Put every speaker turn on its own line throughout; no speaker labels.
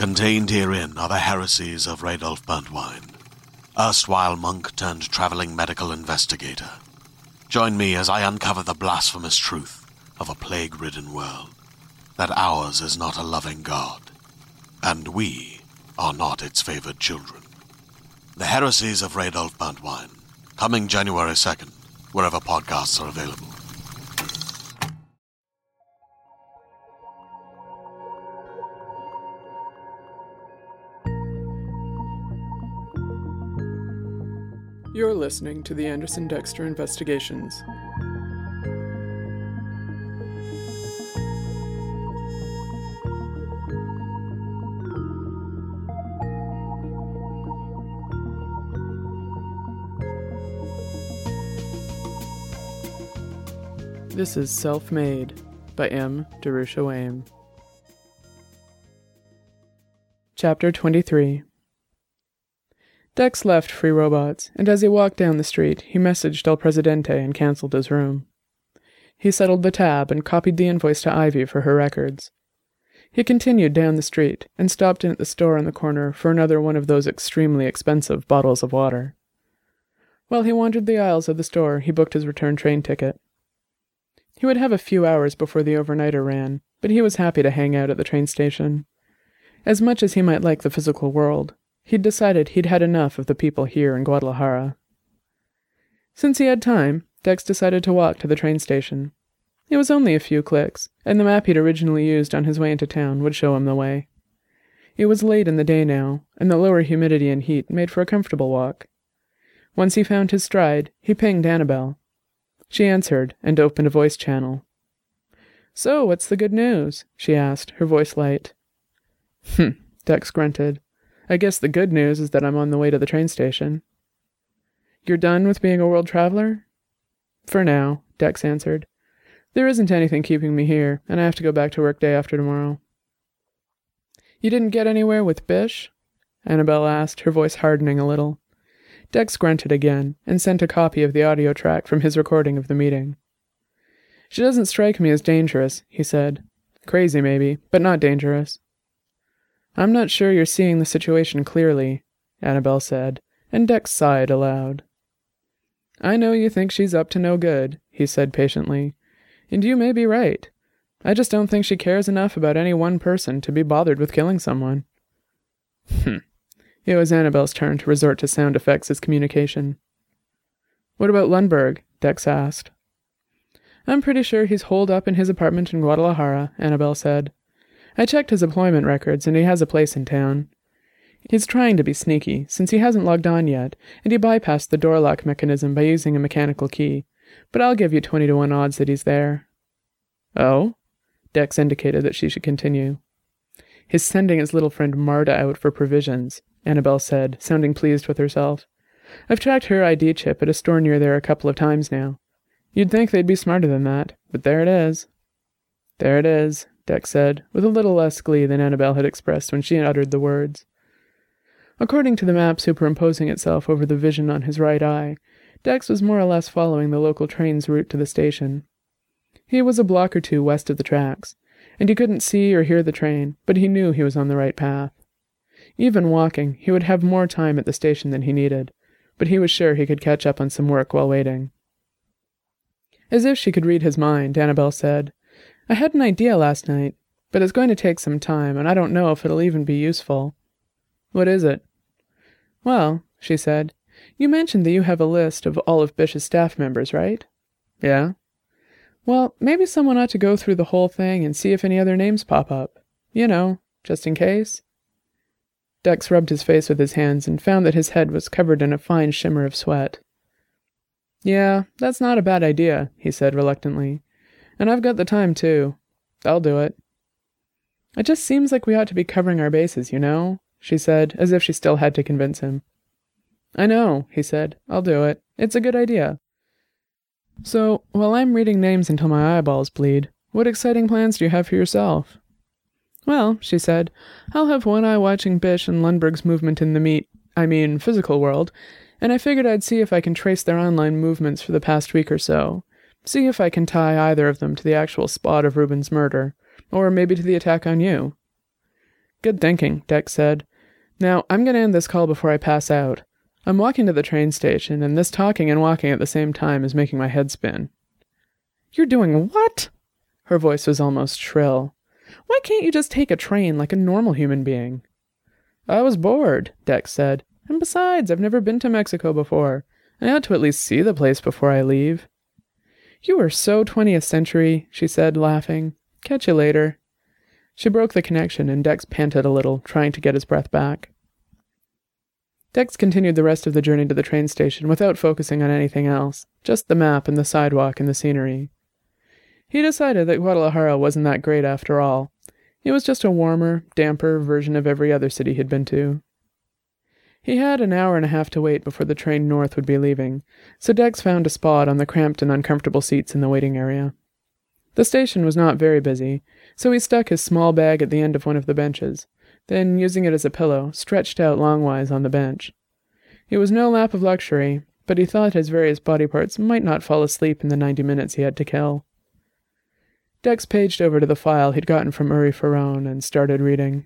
Contained herein are the heresies of Radolf Burntwine, erstwhile monk turned traveling medical investigator. Join me as I uncover the blasphemous truth of a plague-ridden world, that ours is not a loving God, and we are not its favored children. The heresies of Radolf Burntwine, coming January 2nd, wherever podcasts are available.
You're listening to the Anderson Dexter Investigations. This is Self-Made by M. Darusha Waim. Chapter 23. Dex left Free Robots, and as he walked down the street, he messaged El Presidente and cancelled his room. He settled the tab and copied the invoice to Ivy for her records. He continued down the street and stopped in at the store on the corner for another one of those extremely expensive bottles of water. While he wandered the aisles of the store, he booked his return train ticket. He would have a few hours before the overnighter ran, but he was happy to hang out at the train station. As much as he might like the physical world, he'd decided he'd had enough of the people here in Guadalajara. Since he had time, Dex decided to walk to the train station. It was only a few clicks, and the map he'd originally used on his way into town would show him the way. It was late in the day now, and the lower humidity and heat made for a comfortable walk. Once he found his stride, he pinged Annabelle. She answered and opened a voice channel. "So, what's the good news?" she asked, her voice light. Dex grunted. "I guess the good news is that I'm on the way to the train station." "You're done with being a world traveler?" "For now," Dex answered. "There isn't anything keeping me here, and I have to go back to work day after tomorrow." "You didn't get anywhere with Bish?" Annabelle asked, her voice hardening a little. Dex grunted again, and sent a copy of the audio track from his recording of the meeting. "She doesn't strike me as dangerous," he said. "Crazy, maybe, but not dangerous." "I'm not sure you're seeing the situation clearly," Annabelle said, and Dex sighed aloud. "I know you think she's up to no good," he said patiently, "and you may be right. I just don't think she cares enough about any one person to be bothered with killing someone." It was Annabelle's turn to resort to sound effects as communication. "What about Lundberg?" Dex asked. "I'm pretty sure he's holed up in his apartment in Guadalajara," Annabelle said. "I checked his employment records, and he has a place in town. He's trying to be sneaky, since he hasn't logged on yet, and he bypassed the door lock mechanism by using a mechanical key, but I'll give you 20-to-1 odds that he's there." "Oh?" Dex indicated that she should continue. "He's sending his little friend Marta out for provisions," Annabelle said, sounding pleased with herself. "I've tracked her ID chip at a store near there a couple of times now. You'd think they'd be smarter than that, but there it is." "There it is," Dex said, with a little less glee than Annabelle had expressed when she uttered the words. According to the map superimposing itself over the vision on his right eye, Dex was more or less following the local train's route to the station. He was a block or two west of the tracks, and he couldn't see or hear the train, but he knew he was on the right path. Even walking, he would have more time at the station than he needed, but he was sure he could catch up on some work while waiting. As if she could read his mind, Annabelle said, "I had an idea last night, but it's going to take some time, and I don't know if it'll even be useful." "What is it?" "Well," she said, "you mentioned that you have a list of all of Bish's staff members, right?" "Yeah." "Well, maybe someone ought to go through the whole thing and see if any other names pop up. You know, just in case." Dex rubbed his face with his hands and found that his head was covered in a fine shimmer of sweat. "Yeah, that's not a bad idea," he said reluctantly. "And I've got the time, too. I'll do it." "It just seems like we ought to be covering our bases, you know," she said, as if she still had to convince him. "I know," he said. "I'll do it. It's a good idea." "So, while I'm reading names until my eyeballs bleed, what exciting plans do you have for yourself?" "Well," she said, "I'll have one eye watching Bish and Lundberg's movement in the physical world, and I figured I'd see if I can trace their online movements for the past week or so. See if I can tie either of them to the actual spot of Ruben's murder, or maybe to the attack on you." Good thinking, Dex said. Now, I'm going to end this call before I pass out. I'm walking to the train station, and this talking and walking at the same time is making my head spin. You're doing what? Her voice was almost shrill. Why can't you just take a train like a normal human being? I was bored, Dex said. And besides, I've never been to Mexico before. I ought to at least see the place before I leave. You are so 20th century, she said, laughing. Catch you later. She broke the connection, and Dex panted a little, trying to get his breath back. Dex continued the rest of the journey to the train station without focusing on anything else, just the map and the sidewalk and the scenery. He decided that Guadalajara wasn't that great after all. It was just a warmer, damper version of every other city he'd been to. He had an hour and a half to wait before the train north would be leaving, so Dex found a spot on the cramped and uncomfortable seats in the waiting area. The station was not very busy, so he stuck his small bag at the end of one of the benches, then, using it as a pillow, stretched out longwise on the bench. It was no lap of luxury, but he thought his various body parts might not fall asleep in the 90 minutes he had to kill. Dex paged over to the file he'd gotten from Uri Ferron and started reading.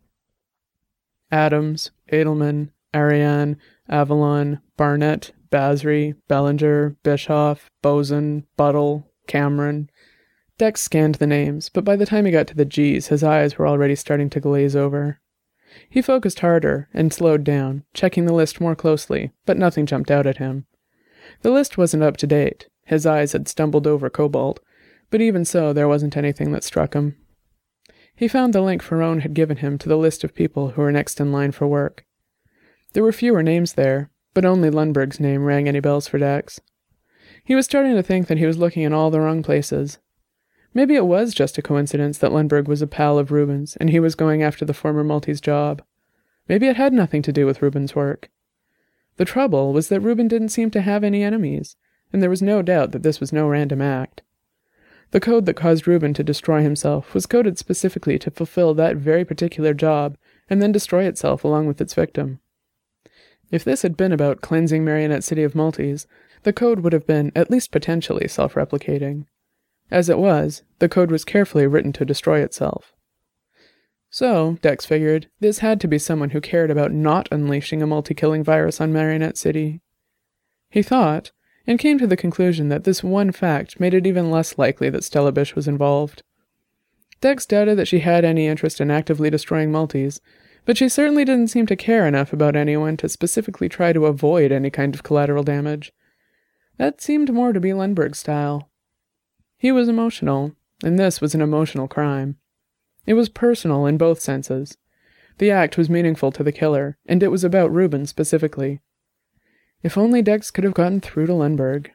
Adams, Edelman, Ariane, Avalon, Barnett, Basri, Bellinger, Bischoff, Boson, Buttle, Cameron. Dex scanned the names, but by the time he got to the G's, his eyes were already starting to glaze over. He focused harder and slowed down, checking the list more closely, but nothing jumped out at him. The list wasn't up to date. His eyes had stumbled over Cobalt, but even so, there wasn't anything that struck him. He found the link Ferron had given him to the list of people who were next in line for work. There were fewer names there, but only Lundberg's name rang any bells for Dex. He was starting to think that he was looking in all the wrong places. Maybe it was just a coincidence that Lundberg was a pal of Rubens, and he was going after the former Multi's job. Maybe it had nothing to do with Rubens' work. The trouble was that Rubin didn't seem to have any enemies, and there was no doubt that this was no random act. The code that caused Rubin to destroy himself was coded specifically to fulfill that very particular job, and then destroy itself along with its victim. If this had been about cleansing Marionette City of Multis, the code would have been, at least potentially, self-replicating. As it was, the code was carefully written to destroy itself. So, Dex figured, this had to be someone who cared about not unleashing a multi-killing virus on Marionette City. He thought, and came to the conclusion that this one fact made it even less likely that Stella Bish was involved. Dex doubted that she had any interest in actively destroying multis, but she certainly didn't seem to care enough about anyone to specifically try to avoid any kind of collateral damage. That seemed more to be Lundberg's style. He was emotional, and this was an emotional crime. It was personal in both senses. The act was meaningful to the killer, and it was about Rubin specifically. If only Dex could have gotten through to Lundberg.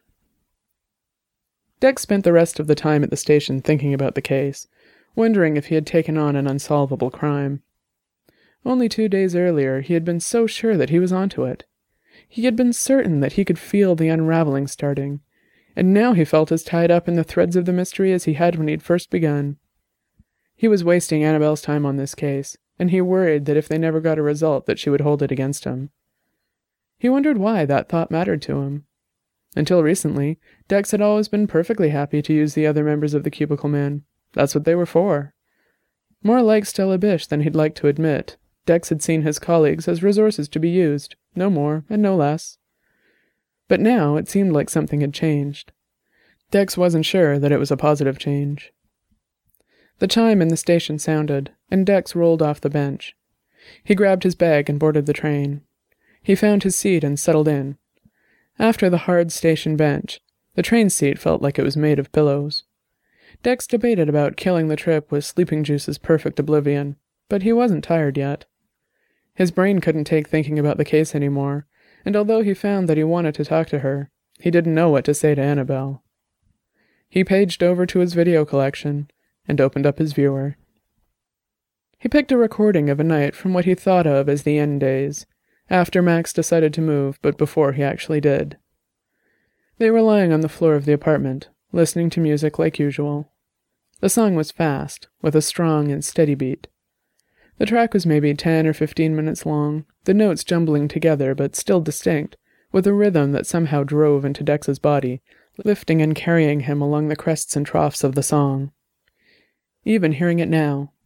Dex spent the rest of the time at the station thinking about the case, wondering if he had taken on an unsolvable crime. Only 2 days earlier, he had been so sure that he was onto it. He had been certain that he could feel the unraveling starting, and now he felt as tied up in the threads of the mystery as he had when he'd first begun. He was wasting Annabelle's time on this case, and he worried that if they never got a result that she would hold it against him. He wondered why that thought mattered to him. Until recently, Dex had always been perfectly happy to use the other members of the Cubicle Man. That's what they were for. More like Stella Bish than he'd like to admit, Dex had seen his colleagues as resources to be used, no more and no less. But now it seemed like something had changed. Dex wasn't sure that it was a positive change. The chime in the station sounded, and Dex rolled off the bench. He grabbed his bag and boarded the train. He found his seat and settled in. After the hard station bench, the train seat felt like it was made of pillows. Dex debated about killing the trip with Sleeping Juice's perfect oblivion, but he wasn't tired yet. His brain couldn't take thinking about the case anymore, and although he found that he wanted to talk to her, he didn't know what to say to Annabelle. He paged over to his video collection and opened up his viewer. He picked a recording of a night from what he thought of as the end days, after Max decided to move, but before he actually did. They were lying on the floor of the apartment, listening to music like usual. The song was fast, with a strong and steady beat. The track was maybe 10 or 15 minutes long, the notes jumbling together but still distinct, with a rhythm that somehow drove into Dex's body, lifting and carrying him along the crests and troughs of the song. Even hearing it now,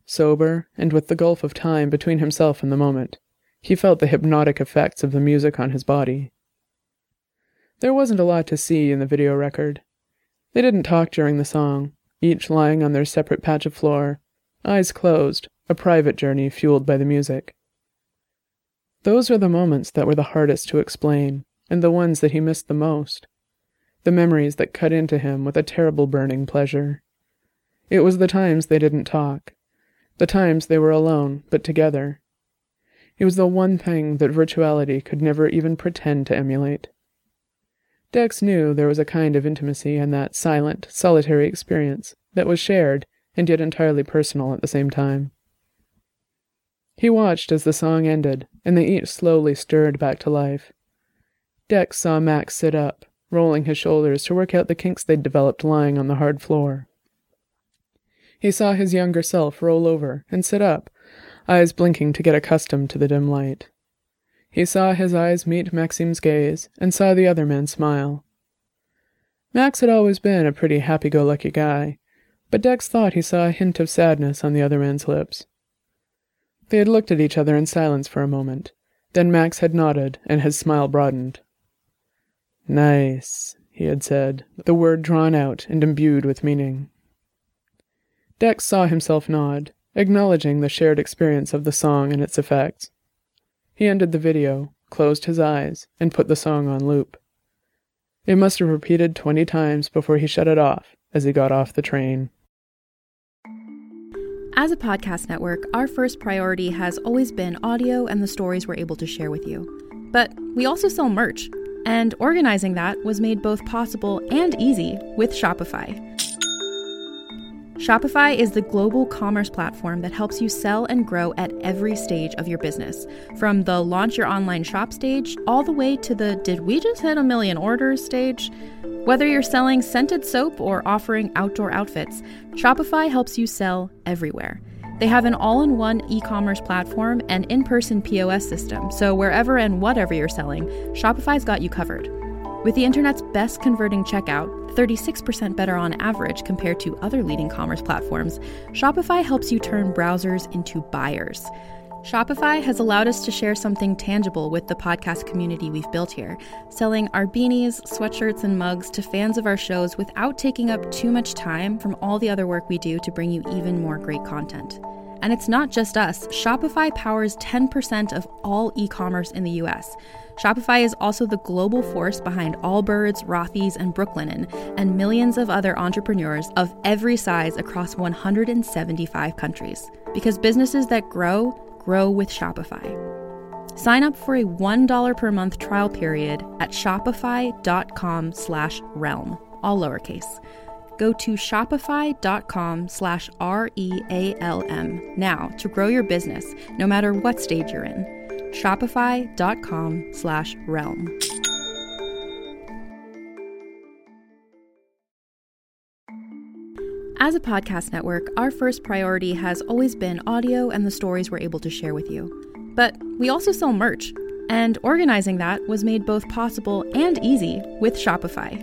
Sober, and with the gulf of time between himself and the moment, he felt the hypnotic effects of the music on his body. There wasn't a lot to see in the video record. They didn't talk during the song, each lying on their separate patch of floor, eyes closed, a private journey fueled by the music. Those were the moments that were the hardest to explain, and the ones that he missed the most. The memories that cut into him with a terrible burning pleasure. It was the times they didn't talk, the times they were alone, but together. It was the one thing that virtuality could never even pretend to emulate. Dex knew there was a kind of intimacy in that silent, solitary experience that was shared and yet entirely personal at the same time. He watched as the song ended, and they each slowly stirred back to life. Dex saw Max sit up, rolling his shoulders to work out the kinks they'd developed lying on the hard floor. He saw his younger self roll over and sit up, eyes blinking to get accustomed to the dim light. He saw his eyes meet Maxim's gaze, and saw the other man smile. Max had always been a pretty happy-go-lucky guy, but Dex thought he saw a hint of sadness on the other man's lips. They had looked at each other in silence for a moment. Then Max had nodded, and his smile broadened. "Nice," he had said, the word drawn out and imbued with meaning. Dex saw himself nod, acknowledging the shared experience of the song and its effects. He ended the video, closed his eyes, and put the song on loop. It must have repeated 20 times before he shut it off as he got off the train.
As a podcast network, our first priority has always been audio and the stories we're able to share with you. But we also sell merch, and organizing that was made both possible and easy with Shopify. Shopify is the global commerce platform that helps you sell and grow at every stage of your business, from the launch your online shop stage all the way to the did we just hit 1 million orders stage. Whether you're selling scented soap or offering outdoor outfits, Shopify helps you sell everywhere. They have an all-in-one e-commerce platform and in-person POS system, so wherever and whatever you're selling, Shopify's got you covered. With the internet's best converting checkout, 36% better on average compared to other leading commerce platforms, Shopify helps you turn browsers into buyers. Shopify has allowed us to share something tangible with the podcast community we've built here, selling our beanies, sweatshirts, and mugs to fans of our shows without taking up too much time from all the other work we do to bring you even more great content. And it's not just us. Shopify powers 10% of all e-commerce in the US. Shopify is also the global force behind Allbirds, Rothy's, and Brooklinen, and millions of other entrepreneurs of every size across 175 countries. Because businesses that grow with Shopify. Sign up for a $1 per month trial period at shopify.com/realm, all lowercase. Go to shopify.com/REALM now to grow your business, no matter what stage you're in. Shopify.com/realm. As a podcast network, our first priority has always been audio and the stories we're able to share with you. But we also sell merch, and organizing that was made both possible and easy with Shopify.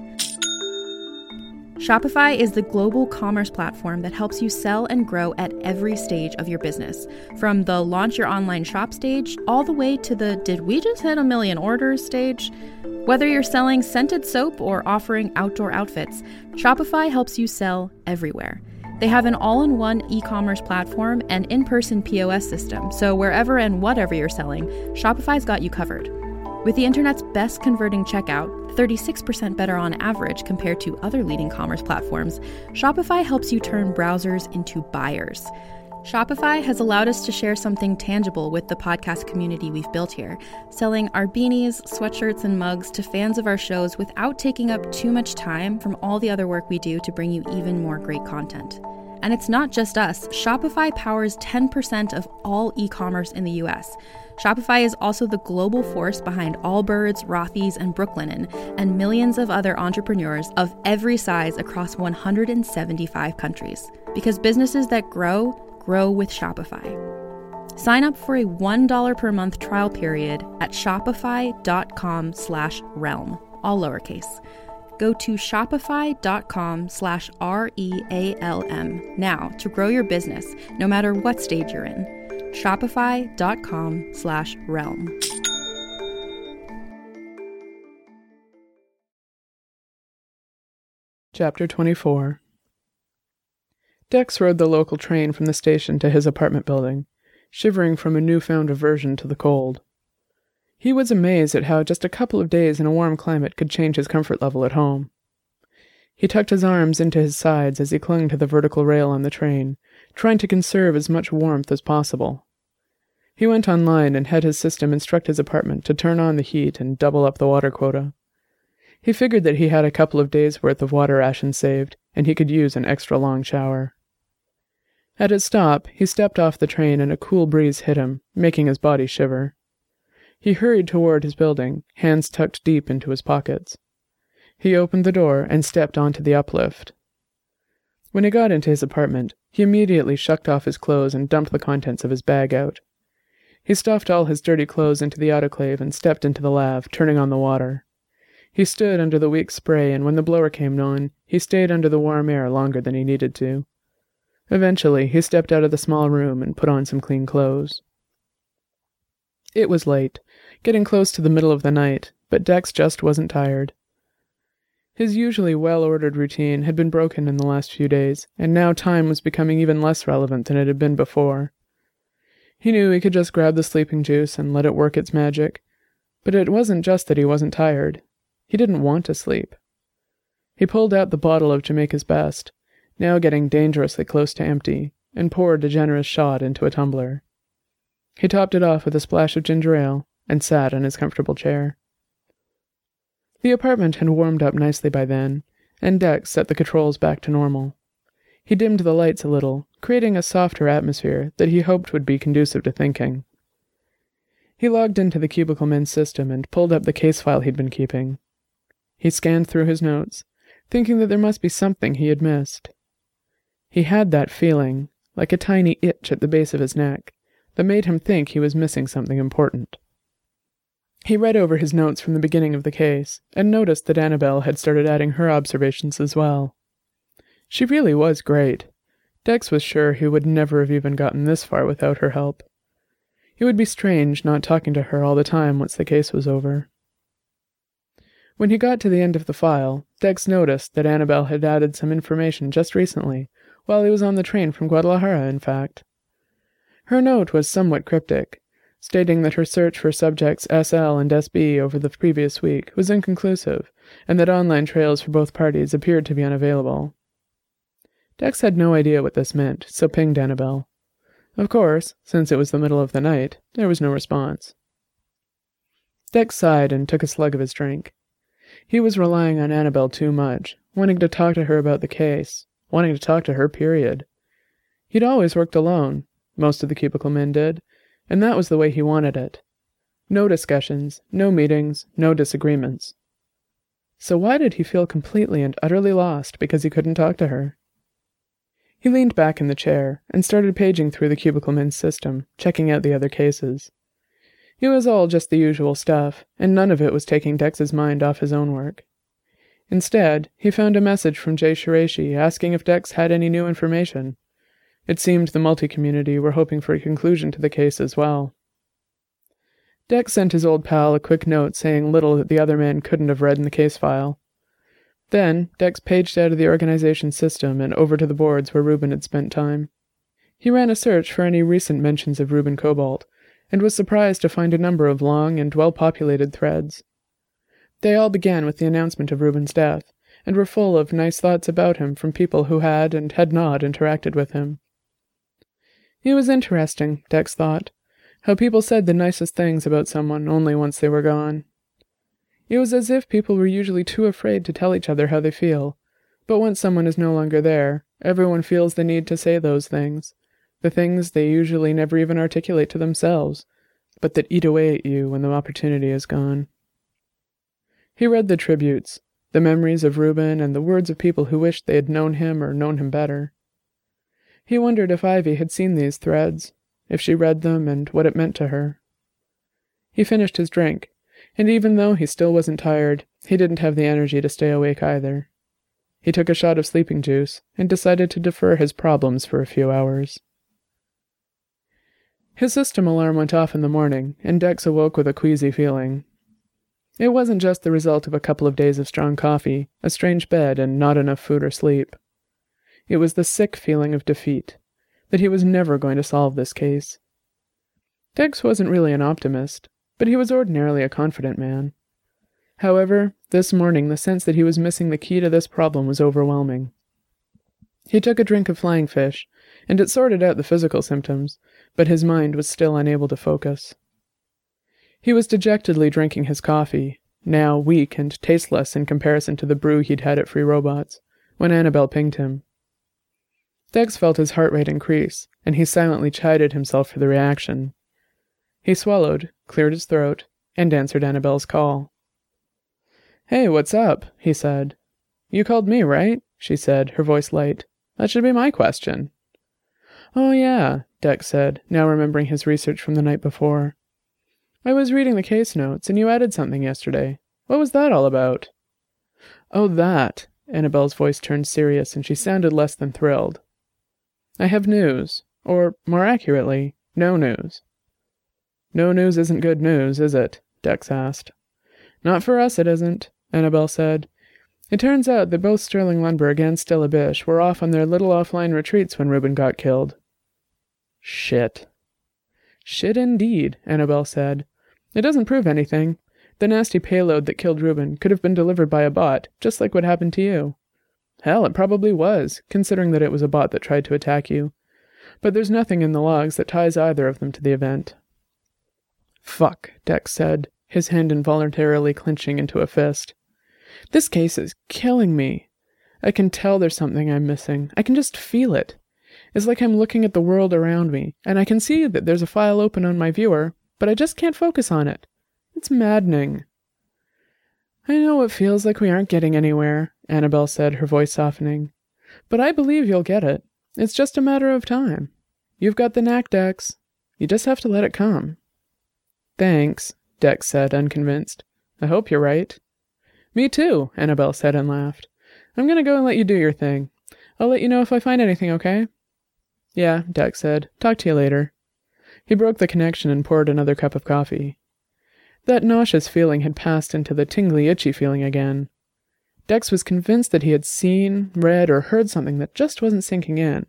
Shopify is the global commerce platform that helps you sell and grow at every stage of your business, from the launch your online shop stage all the way to the did we just hit 1 million orders stage. Whether you're selling scented soap or offering outdoor outfits, Shopify helps you sell everywhere. They have an all-in-one e-commerce platform and in-person POS system, so wherever and whatever you're selling, Shopify's got you covered. With the internet's best converting checkout, 36% better on average compared to other leading commerce platforms, Shopify helps you turn browsers into buyers. Shopify has allowed us to share something tangible with the podcast community we've built here, selling our beanies, sweatshirts, and mugs to fans of our shows without taking up too much time from all the other work we do to bring you even more great content. And it's not just us. Shopify powers 10% of all e-commerce in the US. Shopify is also the global force behind Allbirds, Rothy's, and Brooklinen, and millions of other entrepreneurs of every size across 175 countries. Because businesses that grow with Shopify. Sign up for a $1 per month trial period at shopify.com/realm, all lowercase. Go to shopify.com/REALM now to grow your business, no matter what stage you're in. Shopify.com/realm.
Chapter 24. Dex rode the local train from the station to his apartment building, shivering from a newfound aversion to the cold. He was amazed at how just a couple of days in a warm climate could change his comfort level at home. He tucked his arms into his sides as he clung to the vertical rail on the train, trying to conserve as much warmth as possible. He went online and had his system instruct his apartment to turn on the heat and double up the water quota. He figured that he had a couple of days' worth of water rations saved, and he could use an extra long shower. At his stop, he stepped off the train and a cool breeze hit him, making his body shiver. He hurried toward his building, hands tucked deep into his pockets. He opened the door and stepped onto the uplift. When he got into his apartment, he immediately shucked off his clothes and dumped the contents of his bag out. He stuffed all his dirty clothes into the autoclave and stepped into the lave, turning on the water. He stood under the weak spray, and when the blower came on, he stayed under the warm air longer than he needed to. Eventually, he stepped out of the small room and put on some clean clothes. It was late, getting close to the middle of the night, but Dex just wasn't tired. His usually well-ordered routine had been broken in the last few days, and now time was becoming even less relevant than it had been before. He knew he could just grab the sleeping juice and let it work its magic, but it wasn't just that he wasn't tired. He didn't want to sleep. He pulled out the bottle of Jamaica's Best, now getting dangerously close to empty, and poured a generous shot into a tumbler. He topped it off with a splash of ginger ale, and sat in his comfortable chair. The apartment had warmed up nicely by then, and Dex set the controls back to normal. He dimmed the lights a little, creating a softer atmosphere that he hoped would be conducive to thinking. He logged into the Cubicle Men's system and pulled up the case file he'd been keeping. He scanned through his notes, thinking that there must be something he had missed. He had that feeling, like a tiny itch at the base of his neck, that made him think he was missing something important. He read over his notes from the beginning of the case, and noticed that Annabelle had started adding her observations as well. She really was great. Dex was sure he would never have even gotten this far without her help. It would be strange not talking to her all the time once the case was over. When he got to the end of the file, Dex noticed that Annabelle had added some information just recently, while he was on the train from Guadalajara, in fact. Her note was somewhat cryptic, stating that her search for subjects SL and SB over the previous week was inconclusive, and that online trails for both parties appeared to be unavailable. Dex had no idea what this meant, so pinged Annabelle. Of course, since it was the middle of the night, there was no response. Dex sighed and took a slug of his drink. He was relying on Annabelle too much, wanting to talk to her about the case, wanting to talk to her, period. He'd always worked alone, most of the Cubicle Men did, and that was the way he wanted it. No discussions, no meetings, no disagreements. So why did he feel completely and utterly lost because he couldn't talk to her? He leaned back in the chair and started paging through the Cubicle Men's system, checking out the other cases. It was all just the usual stuff, and none of it was taking Dex's mind off his own work. Instead, he found a message from Jay Shiraishi asking if Dex had any new information. It seemed the multi-community were hoping for a conclusion to the case as well. Dex sent his old pal a quick note saying little that the other man couldn't have read in the case file. Then, Dex paged out of the organization's system and over to the boards where Reuben had spent time. He ran a search for any recent mentions of Reuben Cobalt, and was surprised to find a number of long and well-populated threads. They all began with the announcement of Reuben's death, and were full of nice thoughts about him from people who had and had not interacted with him. It was interesting, Dex thought, how people said the nicest things about someone only once they were gone. It was as if people were usually too afraid to tell each other how they feel, but once someone is no longer there, everyone feels the need to say those things, the things they usually never even articulate to themselves, but that eat away at you when the opportunity is gone. He read the tributes, the memories of Reuben and the words of people who wished they had known him or known him better. He wondered if Ivy had seen these threads, if she read them and what it meant to her. He finished his drink, And even though he still wasn't tired, he didn't have the energy to stay awake either. He took a shot of sleeping juice and decided to defer his problems for a few hours. His system alarm went off in the morning, and Dex awoke with a queasy feeling. It wasn't just the result of a couple of days of strong coffee, a strange bed, and not enough food or sleep. It was the sick feeling of defeat, that he was never going to solve this case. Dex wasn't really an optimist, but he was ordinarily a confident man. However, this morning the sense that he was missing the key to this problem was overwhelming. He took a drink of flying fish, and it sorted out the physical symptoms, but his mind was still unable to focus. He was dejectedly drinking his coffee, now weak and tasteless in comparison to the brew he'd had at Free Robots, when Annabelle pinged him. Dex felt his heart rate increase, and he silently chided himself for the reaction. He swallowed, cleared his throat, and answered Annabelle's call. "Hey, what's up?" he said. "You called me, right?" she said, her voice light. "That should be my question." "Oh yeah," Dex said, now remembering his research from the night before. "I was reading the case notes, and you added something yesterday. What was that all about?" "Oh, that." Annabelle's voice turned serious, and she sounded less than thrilled. "I have news. Or, more accurately, no news." "No news isn't good news, is it?" Dex asked. "Not for us, it isn't," Annabelle said. "It turns out that both Sterling Lundberg and Stella Bish were off on their little offline retreats when Reuben got killed." "Shit." "Shit indeed," Annabelle said. "It doesn't prove anything. The nasty payload that killed Reuben could have been delivered by a bot, just like what happened to you. Hell, it probably was, considering that it was a bot that tried to attack you. But there's nothing in the logs that ties either of them to the event." "Fuck," Dex said, his hand involuntarily clenching into a fist. "This case is killing me. I can tell there's something I'm missing. I can just feel it. It's like I'm looking at the world around me, and I can see that there's a file open on my viewer, but I just can't focus on it. It's maddening." "I know it feels like we aren't getting anywhere," Annabelle said, her voice softening. "But I believe you'll get it. It's just a matter of time. You've got the knack, Dex. You just have to let it come." "Thanks," Dex said, unconvinced. "I hope you're right." "Me too," Annabelle said and laughed. "I'm gonna go and let you do your thing. I'll let you know if I find anything, okay?" "Yeah," Dex said. "Talk to you later." He broke the connection and poured another cup of coffee. That nauseous feeling had passed into the tingly, itchy feeling again. Dex was convinced that he had seen, read, or heard something that just wasn't sinking in.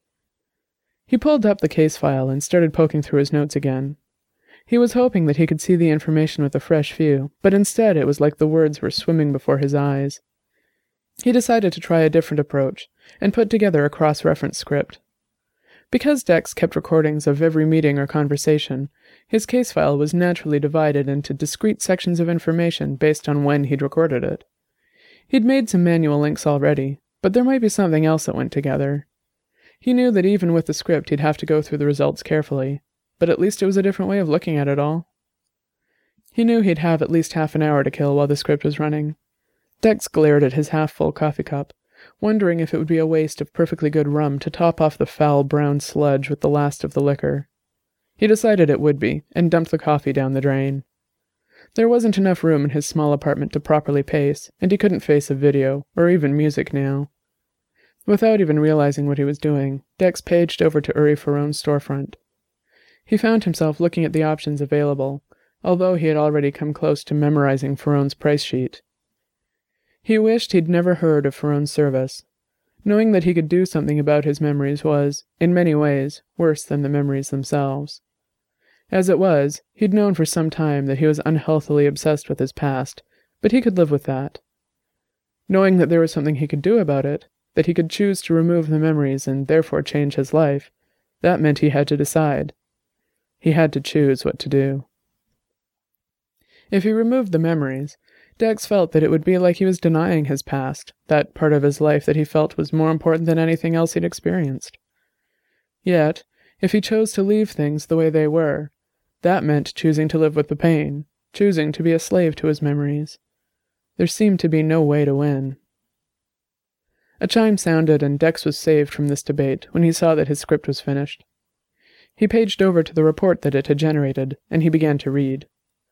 He pulled up the case file and started poking through his notes again. He was hoping that he could see the information with a fresh view, but instead it was like the words were swimming before his eyes. He decided to try a different approach, and put together a cross-reference script. Because Dex kept recordings of every meeting or conversation, his case file was naturally divided into discrete sections of information based on when he'd recorded it. He'd made some manual links already, but there might be something else that went together. He knew that even with the script he'd have to go through the results carefully, but at least it was a different way of looking at it all. He knew he'd have at least half an hour to kill while the script was running. Dex glared at his half-full coffee cup, wondering if it would be a waste of perfectly good rum to top off the foul brown sludge with the last of the liquor. He decided it would be, and dumped the coffee down the drain. There wasn't enough room in his small apartment to properly pace, and he couldn't face a video, or even music now. Without even realizing what he was doing, Dex paged over to Uri Faron's storefront. He found himself looking at the options available, although he had already come close to memorizing Faron's price sheet. He wished he'd never heard of Faron's service. Knowing that he could do something about his memories was, in many ways, worse than the memories themselves. As it was, he'd known for some time that he was unhealthily obsessed with his past, but he could live with that. Knowing that there was something he could do about it, that he could choose to remove the memories and therefore change his life, that meant he had to decide. He had to choose what to do. If he removed the memories, Dex felt that it would be like he was denying his past, that part of his life that he felt was more important than anything else he'd experienced. Yet, if he chose to leave things the way they were, that meant choosing to live with the pain, choosing to be a slave to his memories. There seemed to be no way to win. A chime sounded, and Dex was saved from this debate when he saw that his script was finished. He paged over to the report that it had generated, and he began to read.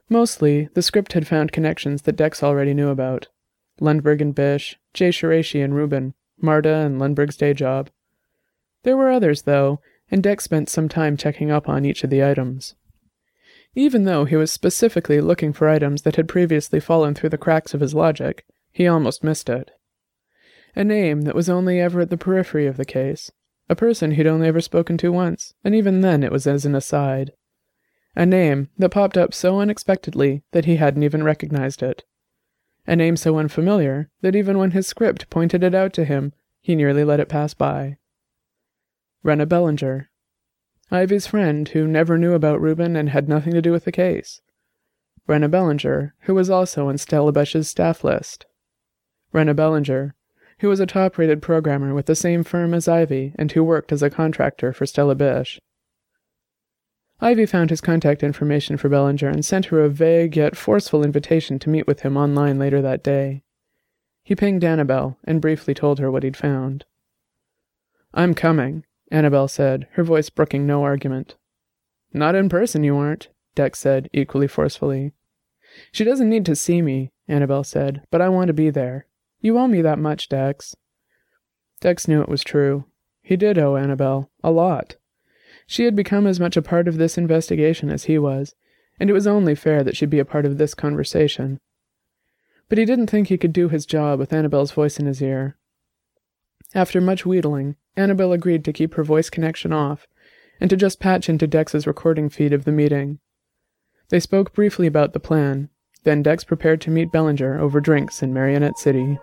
Mostly, the script had found connections that Dex already knew about. Lundberg and Bish, Jay Shirashi and Rubin, Marta and Lundberg's day job. There were others, though, and Dex spent some time checking up on each of the items. Even though he was specifically looking for items that had previously fallen through the cracks of his logic, he almost missed it. A name that was only ever at the periphery of the case. A person he'd only ever spoken to once, and even then it was as an aside. A name that popped up so unexpectedly that he hadn't even recognized it. A name so unfamiliar that even when his script pointed it out to him, he nearly let it pass by. Rena Bellinger. Ivy's friend who never knew about Rubin and had nothing to do with the case. Rena Bellinger, who was also on Stella Bish's staff list. Rena Bellinger, who was a top-rated programmer with the same firm as Ivy and who worked as a contractor for Stella Bish. Ivy found his contact information for Bellinger and sent her a vague yet forceful invitation to meet with him online later that day. He pinged Annabelle and briefly told her what he'd found. "I'm coming," Annabelle said, her voice brooking no argument. "Not in person, you aren't," Dex said, equally forcefully. "She doesn't need to see me," Annabelle said, "but I want to be there. You owe me that much, Dex." Dex knew it was true. He did owe Annabelle a lot. She had become as much a part of this investigation as he was, and it was only fair that she be a part of this conversation. But he didn't think he could do his job with Annabelle's voice in his ear. After much wheedling, Annabelle agreed to keep her voice connection off, and to just patch into Dex's recording feed of the meeting. They spoke briefly about the plan, then Dex prepared to meet Bellinger over drinks in Marionette City.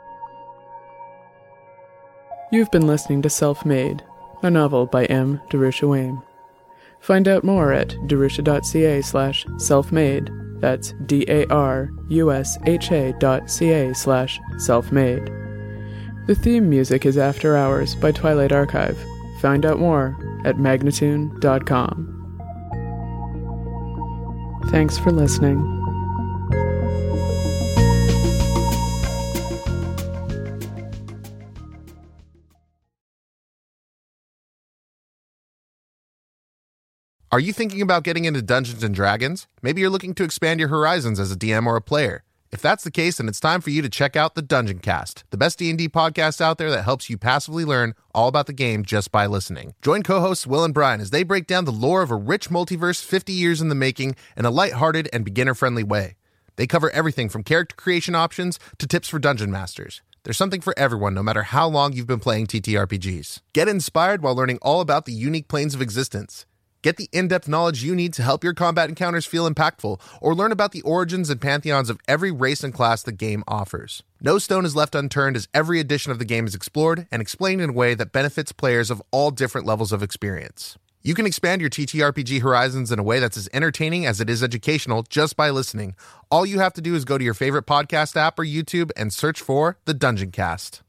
You've been listening to Self-Made, a novel by M. Darusha Waim. Find out more at darusha.ca/selfmade. That's darusha.ca/selfmade. The theme music is After Hours by Twilight Archive. Find out more at magnatune.com. Thanks for listening.
Are you thinking about getting into Dungeons & Dragons? Maybe you're looking to expand your horizons as a DM or a player. If that's the case, then it's time for you to check out the Dungeon Cast, the best D&D podcast out there that helps you passively learn all about the game just by listening. Join co-hosts Will and Brian as they break down the lore of a rich multiverse 50 years in the making in a lighthearted and beginner-friendly way. They cover everything from character creation options to tips for dungeon masters. There's something for everyone, no matter how long you've been playing TTRPGs. Get inspired while learning all about the unique planes of existence. Get the in-depth knowledge you need to help your combat encounters feel impactful, or learn about the origins and pantheons of every race and class the game offers. No stone is left unturned as every edition of the game is explored and explained in a way that benefits players of all different levels of experience. You can expand your TTRPG horizons in a way that's as entertaining as it is educational just by listening. All you have to do is go to your favorite podcast app or YouTube and search for The Dungeon Cast.